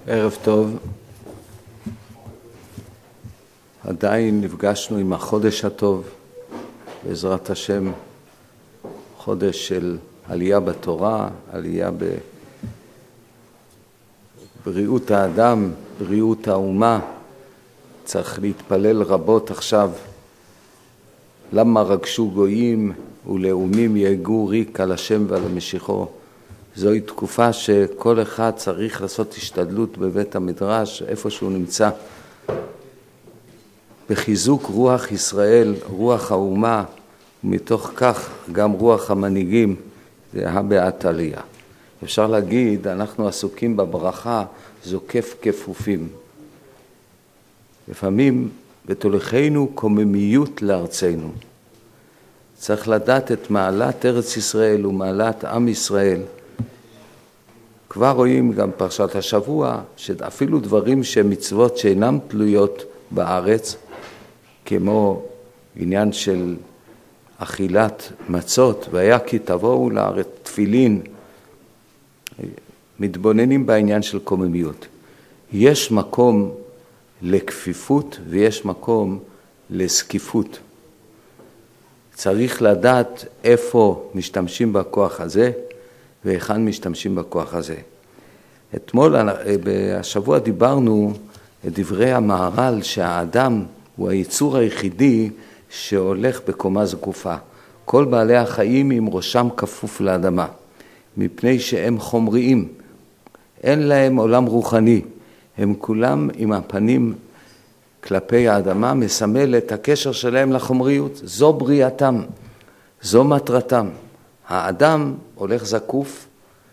ערב טוב. עדיין נפגשנו עם החודש הטוב, בעזרת השם, חודש של עלייה בתורה, עלייה בבריאות האדם, בריאות האומה. צריך להתפלל רבות עכשיו. למה רגשו גויים ולאומים יגעו ריק על השם ועל המשיחו. זוהי תקופה שכל אחד צריך לעשות השתדלות בבית המדרש, איפה שהוא נמצא. בחיזוק רוח ישראל, רוח האומה, ומתוך כך גם רוח המנהיגים, זה הבעת עלייה. אפשר להגיד, אנחנו עסוקים בברכה זוקף כפופים. לפעמים בתולכנו קוממיות לארצנו. צריך לדעת את מעלת ארץ ישראל ומעלת עם ישראל. כבר רואים גם פרשת השבוע, שאפילו דברים שמצוות שאינם תלויות בארץ, כמו עניין של אכילת מצות, והיה כי תבואו לארץ תפילין, מתבוננים בעניין של קוממיות. יש מקום לכפיפות ויש מקום לזקיפות. צריך לדעת איפה משתמשים בכוח הזה והיכן משתמשים בכוח הזה. אתמול, בשבוע דיברנו את דברי המהר"ל שהאדם הוא היצור היחידי שהולך בקומה זקופה. כל בעלי החיים עם ראשם כפוף לאדמה, מפני שהם חומריים, אין להם עולם רוחני, הם כולם עם הפנים כלפי האדמה, מסמל את הקשר שלהם לחומריות. זו בריאתם, זו מטרתם. האדם הולך זקוף,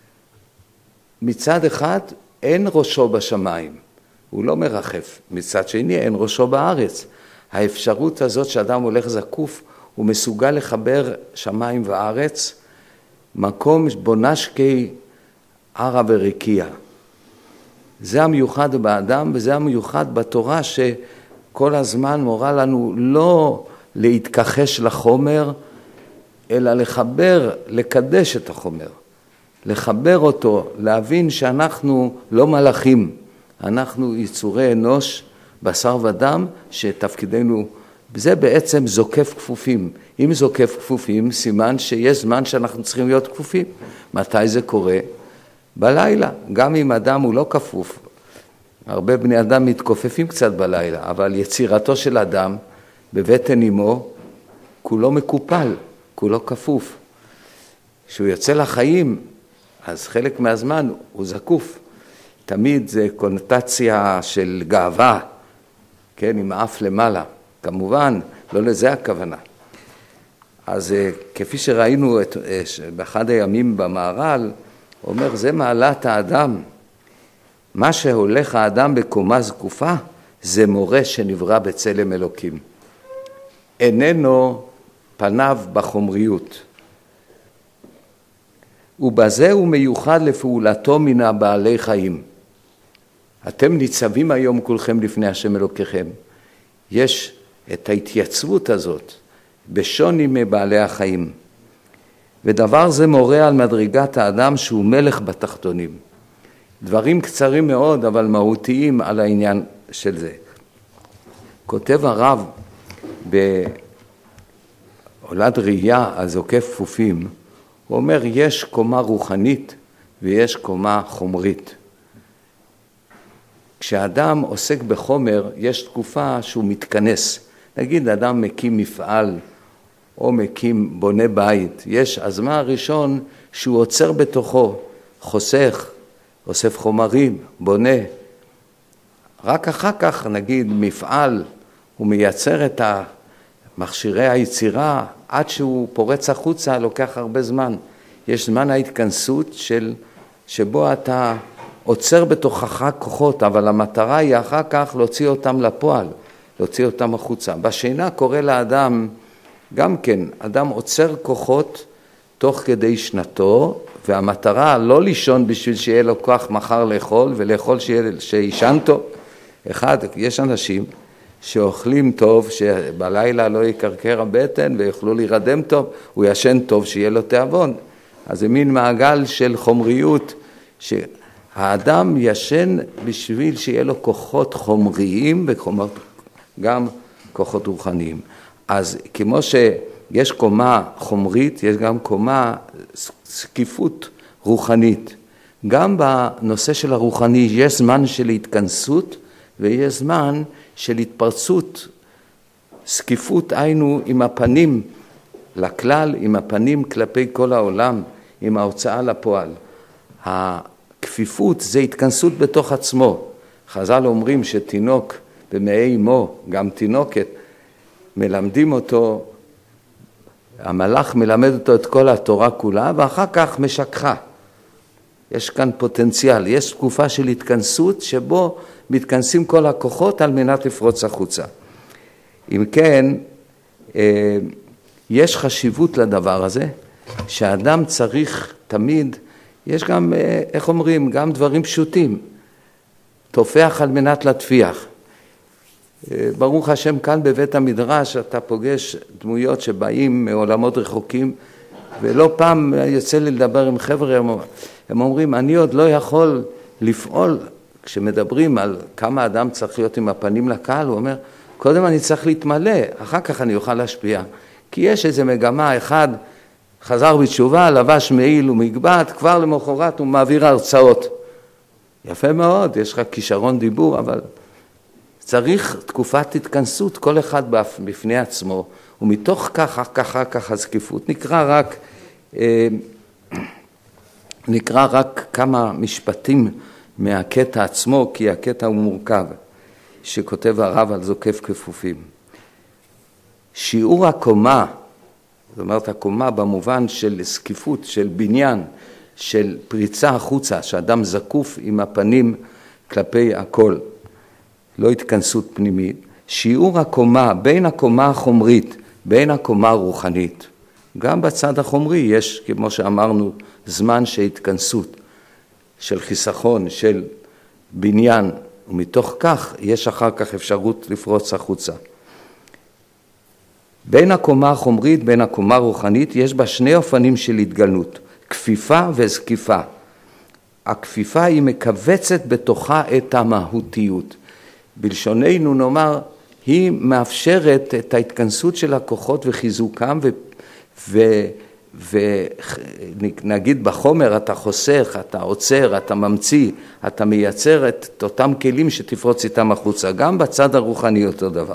מצד אחד אין ראשו בשמיים, הוא לא מרחף, מצד שני אין ראשו בארץ. האפשרות הזאת שאדם הולך זקוף, הוא מסוגל לחבר שמיים וארץ, מקום בו נשקי ערה ורקיע. זה המיוחד באדם וזה המיוחד בתורה שכל הזמן מורה לנו לא להתכחש לחומר, אלא לחבר, לקדש את החומר, לחבר אותו, להבין שאנחנו לא מלאכים, אנחנו יצורי אנוש, בשר ודם, שתפקידנו, זה בעצם זוקף כפופים. אם זוקף כפופים, סימן שיש זמן שאנחנו צריכים להיות כפופים. מתי זה קורה? בלילה. גם אם אדם הוא לא כפוף, הרבה בני אדם מתכופפים קצת בלילה, אבל יצירתו של אדם בבטן אמו, כולו מקופל, כולו כפוף. כשהוא יוצא לחיים, אז חלק מהזמן הוא זקוף. תמיד זה קונוטציה של גאווה, כן, עם האף למעלה. כמובן, לא לזה הכוונה. אז כפי שראינו באחד הימים במהר"ל, אומר, זה מעלת האדם. מה שהולך האדם בקומה זקופה, זה מורה שנברא בצלם אלוקים. איננו פניו בחומריות. ובזה הוא מיוחד לפעולתו מן הבעלי חיים. אתם ניצבים היום כולכם לפני השם אלוקיכם. יש את ההתייצבות הזאת בשוני מבעלי החיים. ודבר זה מורה על מדרגת האדם שהוא מלך בתחתונים. דברים קצרים מאוד אבל מהותיים על העניין של זה. כותב הרב בעולת ראייה על זוקף כפופים, הוא אומר יש קומה רוחנית ויש קומה חומרית. כשאדם עוסק בחומר, יש תקופה שהוא מתכנס. נגיד, אדם מקים מפעל, או מקים בונה בית. יש הזמן הראשון שהוא עוצר בתוכו, חוסך, אוסף חומרים, בונה. רק אחר כך, נגיד, מפעל, הוא מייצר את מכשירי היצירה, עד שהוא פורץ החוצה, לוקח הרבה זמן. יש זמן ההתכנסות שבו אתה עוצר בתוכך כוחות, אבל המטרה היא אחר כך להוציא אותם לפועל, להוציא אותם החוצה. בשינה קורא לאדם, גם כן, אדם עוצר כוחות תוך כדי שנתו, והמטרה לא לישון בשביל שיהיה לו כוח מחר לאכול, ולאכול שישן טוב. יש אנשים שאוכלים טוב, שבלילה לא יקרקר הבטן ויוכלו להירדם טוב, הוא ישן טוב שיהיה לו תיאבון. אז זה מין מעגל של חומריות, האדם ישן בשביל שיהיה לו כוחות חומריים וגם כוחות רוחניים. אז כמו שיש קומה חומרית, יש גם קומה סקיפות רוחנית. גם בנושא של הרוחני יש זמן של התכנסות ויש זמן של התפרצות, סקיפות היינו עם הפנים לכלל, עם הפנים כלפי כל העולם, עם ההוצאה לפועל. הכפיפות זה התכנסות בתוך עצמו. חז"ל אומרים שתינוק במעי אמו, גם תינוקת, מלמדים אותו, המלאך מלמד אותו את כל התורה כולה ואחר כך משכחה. יש כאן פוטנציאל, יש תקופה של התכנסות שבו מתכנסים כל הכוחות על מנת לפרוץ החוצה. אם כן, יש חשיבות לדבר הזה, שהאדם צריך תמיד, יש גם, איך אומרים, גם דברים פשוטים, תופח על מנת להטפיח. ברוך השם, כאן בבית המדרש אתה פוגש דמויות שבאים מעולמות רחוקים, ולא פעם יוצא לי לדבר עם חבר'ה, הם אומרים, אני עוד לא יכול לפעול, כשמדברים על כמה אדם צריך להיות עם הפנים לקהל, הוא אומר, קודם אני צריך להתמלא, אחר כך אני אוכל להשפיע. כי יש איזו מגמה, אחד חזר בתשובה, לבש מעיל ומגבעת, כבר למחרת הוא מעביר הרצאות. יפה מאוד, יש לך כישרון דיבור, אבל צריך תקופת התכנסות, כל אחד בפני עצמו, ומתוך ככה הסקיפות, נקרא רק כמה משפטים מהקטע עצמו, כי הקטע הוא מורכב, שכותב הרב על זוקף כפופים. שיעור הקומה, זאת אומרת הקומה במובן של סקיפות, של בניין, של פריצה החוצה, שאדם זקוף עם הפנים כלפי הכל, לא התכנסות פנימית, שיעור הקומה בין הקומה החומרית, בין הקומה הרוחנית. גם בצד החומרי יש, כמו שאמרנו, זמן של התכנסות, של חיסכון, של בניין, ומתוך כך יש אחר כך אפשרות לפרוץ החוצה. בין הקומה החומרית, בין הקומה הרוחנית, יש בה שני אופנים של התגלות, כפיפה וזקיפה. הכפיפה היא מקבצת בתוכה את המהותיות. בלשוננו נאמר, היא מאפשרת את ההתכנסות של הכוחות וחיזוקם, ונגיד בחומר אתה חוסך, אתה עוצר, אתה ממציא, אתה מייצר את אותם כלים שתפרוץ איתם החוצה. גם בצד הרוחני אותו דבר.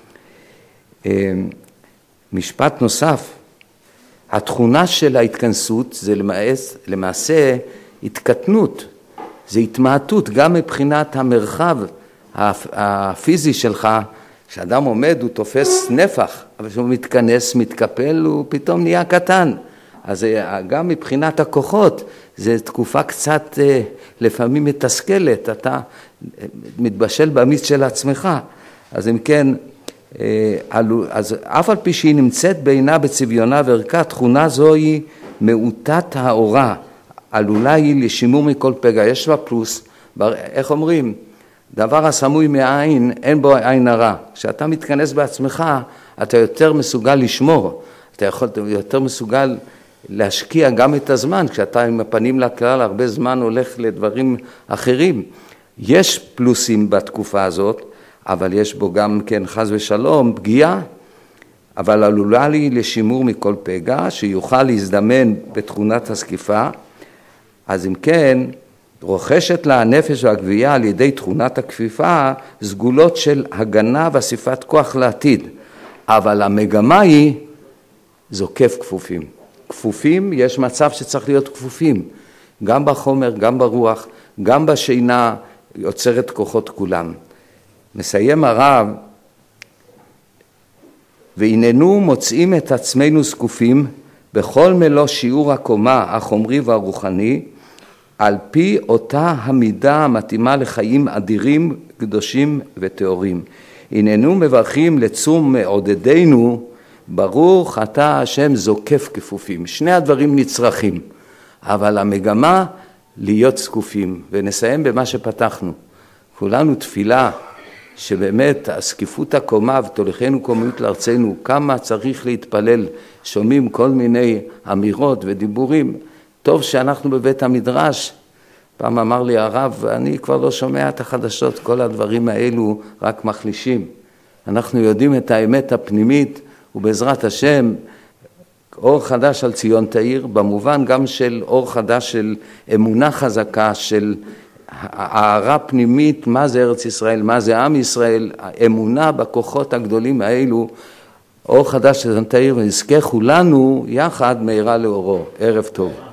משפט נוסף, התכונה של ההתכנסות זה למעשה התקטנות, זה התמעטות, גם מבחינת המרחב הפיזי שלך, כשאדם עומד הוא תופס נפח, אבל כשהוא מתכנס, מתקפל, הוא פתאום נהיה קטן. אז גם מבחינת הכוחות, זו תקופה קצת לפעמים מתסכלת, אתה מתבשל במיץ של עצמך. אז אם כן, אז אף על פי שהיא נמצאת בעינה בצביונה וערכה, תכונה זו היא מעוטת האורה, עלולה היא לשימור מכל פגע. יש בה פלוס, איך אומרים? דבר הסמוי מהעין, אין בו עין הרע. כשאתה מתכנס בעצמך, אתה יותר מסוגל לשמור, אתה יותר מסוגל להשקיע גם את הזמן, כשאתה עם הפנים לכלל הרבה זמן הולך לדברים אחרים. יש פלוסים בתקופה הזאת, אבל יש בו גם כן חס ושלום פגיעה, אבל עלולה לי לשימור מכל פגע, שיוכל להזדמן בתכונת הסקיפה. אז אם כן, רוכשת לה הנפש והגבייה על ידי תכונת הכפיפה, סגולות של הגנה ואסיפת כוח לעתיד. אבל המגמה היא זוקף כפופים. כפופים, יש מצב שצריך להיות כפופים, גם בחומר, גם ברוח, גם בשינה, יוצרת כוחות כולם. מסיים הרב, והננו מוצאים את עצמנו זקופים בכל מלוא שיעור הקומה החומרי והרוחני, על פי אותה המידה המתאימה לחיים אדירים, קדושים וטהורים. הננו מברכים לצום מעודדנו, ברוך אתה השם זוקף כפופים. שני הדברים נצרכים, אבל המגמה להיות זקופים. ונסיים במה שפתחנו. כולנו תפילה שבאמת הסקיפות הקומה ותולכנו קומיות לארצנו, כמה צריך להתפלל, שומעים כל מיני אמירות ודיבורים. טוב שאנחנו בבית המדרש, פעם אמר לי הרב, אני כבר לא שומע את החדשות, כל הדברים האלו רק מחלישים. אנחנו יודעים את האמת הפנימית, ובעזרת השם, אור חדש על ציון תאיר, במובן גם של אור חדש של אמונה חזקה, של הערה פנימית, מה זה ארץ ישראל, מה זה עם ישראל, האמונה בכוחות הגדולים האלו, אור חדש של ציון תאיר, ונזכה כולנו יחד מהרה לאורו. ערב טוב.